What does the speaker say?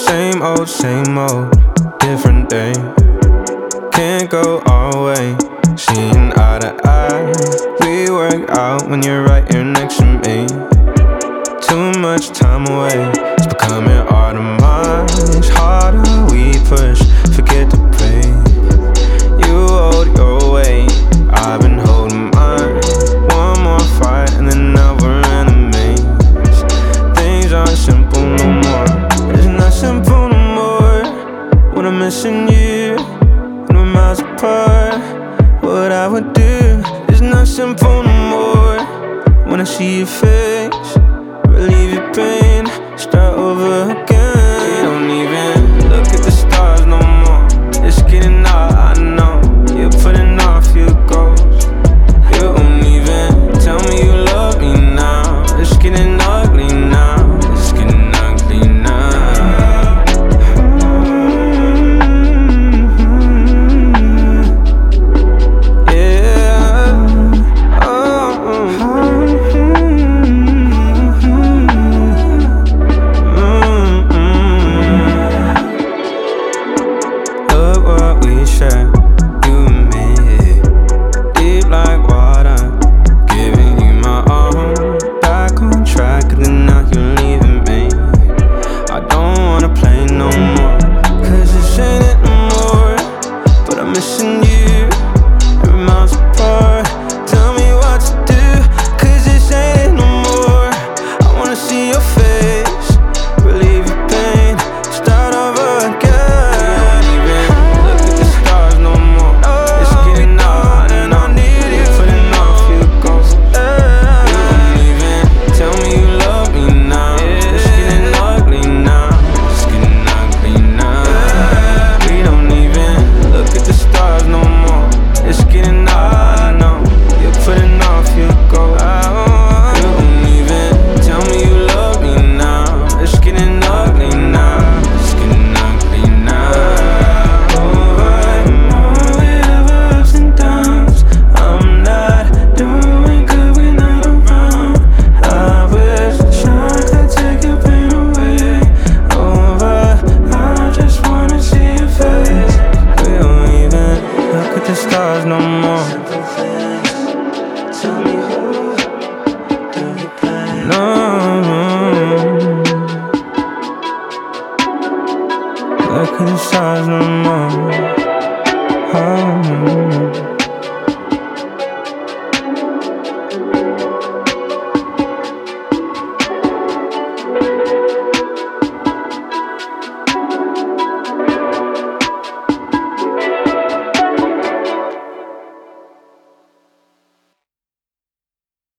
Same old, different day. Can't go our way, seeing eye to eye. We work out when you're right here next to me. Too much time away, it's becoming automatic. Harder we push, forget to play. You hold your weight, I've been holding mine. One more fight and then now we're enemies. Things aren't simple no more, it's not simple no more. When I'm missing you, when we're miles apart, what I would do is not simple no more. When I see your face, relieve your pain, start over again. We don't even look at the stars no more. It's getting hard, I know. You're putting off your goals. You don't even tell me you love me now. It's getting ugly now. It's getting ugly now. You and me, deep like water, giving you my all. Back on track, and then now you're leaving me. I don't wanna play no more, cause this ain't it no more. But I'm missing you, every miles apart. Tell me what to do, cause this ain't it no more. I wanna see your face, relieve your pain, start over again. Stars no more. No, look at the stars no more. Oh.